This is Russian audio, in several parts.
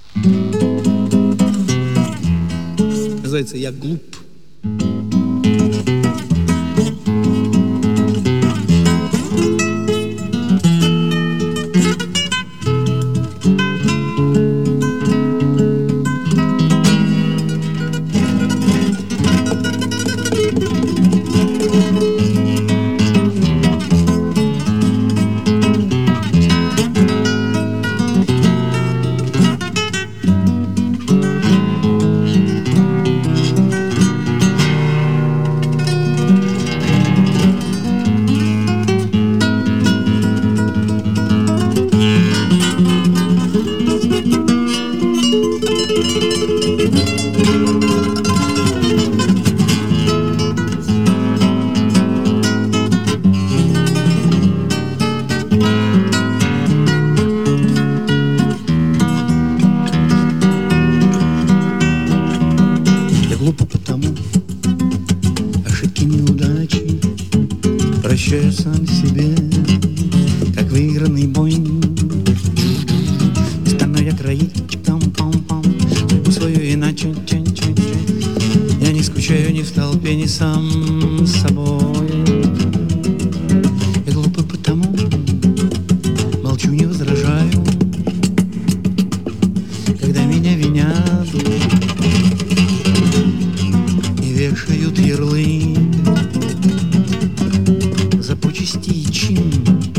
Называется «Я глуп». Прощаю сам себе, как выигранный бой. Стану я кроить, судьбу свою иначе. Я не скучаю ни в толпе, ни сам с собой. Я глупый потому, молчу, не возражаю, когда меня винят и вешают ярлык за почести и чин.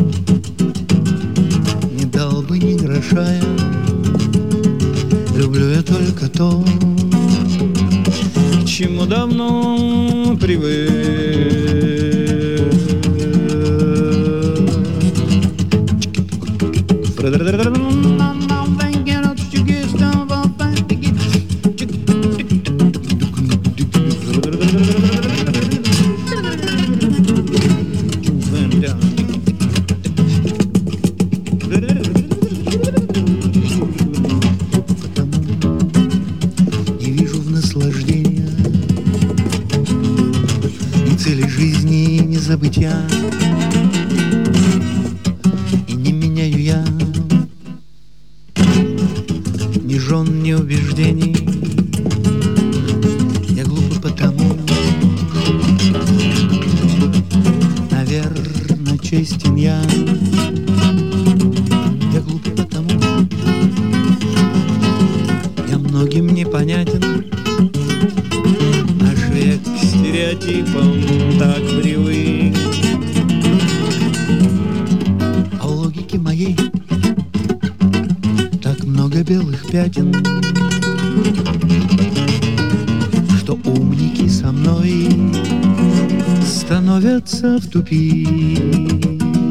Не дал бы ни гроша я, люблю я только то, к чему давно привык. Ни цели жизни, ни забытья, и не меняю я ни жен, ни убеждений. Я глупый потому, наверно, честен я. Я глупый потому, я многим непонятен. Наш век к стереотипам так привык. А у логики моей так много белых пятен, что умники со мной становятся в тупик.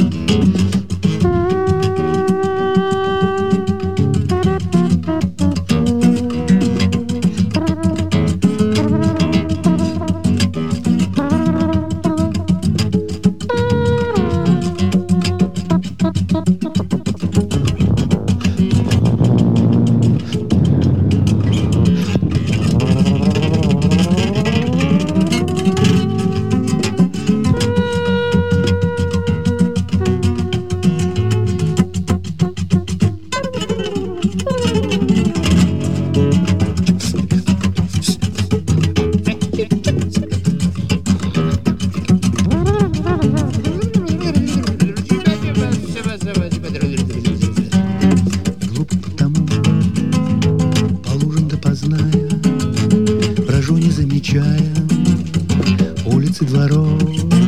Брожу, не замечая улицы, дворов,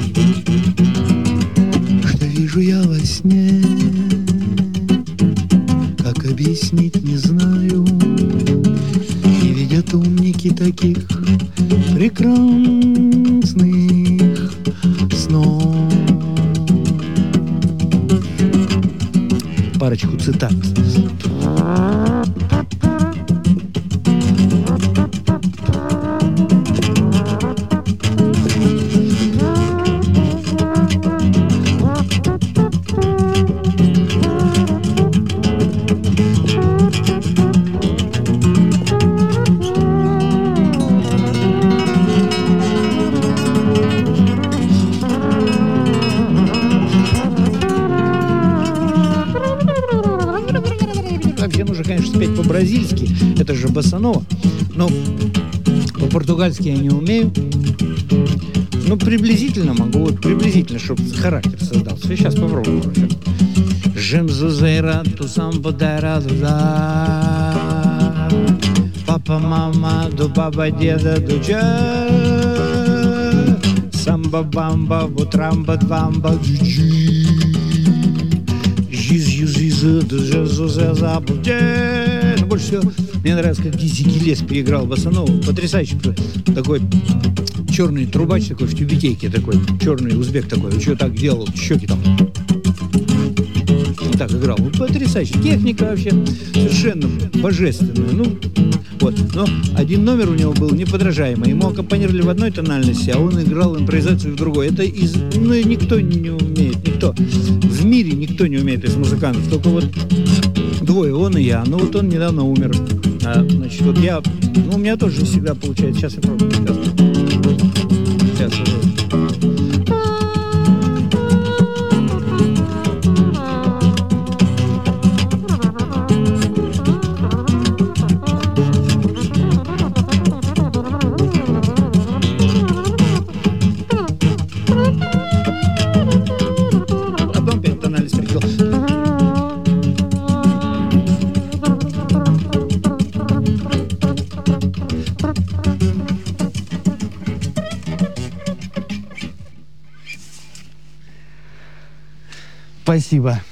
что вижу я во сне. Как объяснить, не знаю. Не видят умники таких прекрасных снов. Парочку цитат. по-португальски это же боссанова. Но по-португальски я не умею. Ну, приблизительно могу, вот приблизительно, чтобы характер создался. Сейчас попробую. Жемзузейра, ту самбодера, да. Папа, мама, до баба, деда, до ча. Самба, бамба, бутрамба, двамба, джи. Жиз-юз-юз, джезузеза, буде. Ну, больше всего мне нравится, как Дизи Гиллес переиграл боссанову. Потрясающий такой черный трубач такой в тюбетейке такой, черный узбек такой, еще так делал, щеки там. Вот так играл. Ну, потрясающая техника вообще, совершенно божественная. Ну, вот. Но один номер у него был неподражаемый. Ему аккомпанировали в одной тональности, а он играл импровизацию в другой. Это ну, никто не умеет, никто. В мире никто не умеет из музыкантов. Только вот двое, он и я. Ну, вот он недавно умер. Значит, вот я, ну, у меня тоже всегда получается. Сейчас я пробую. Сейчас. Спасибо.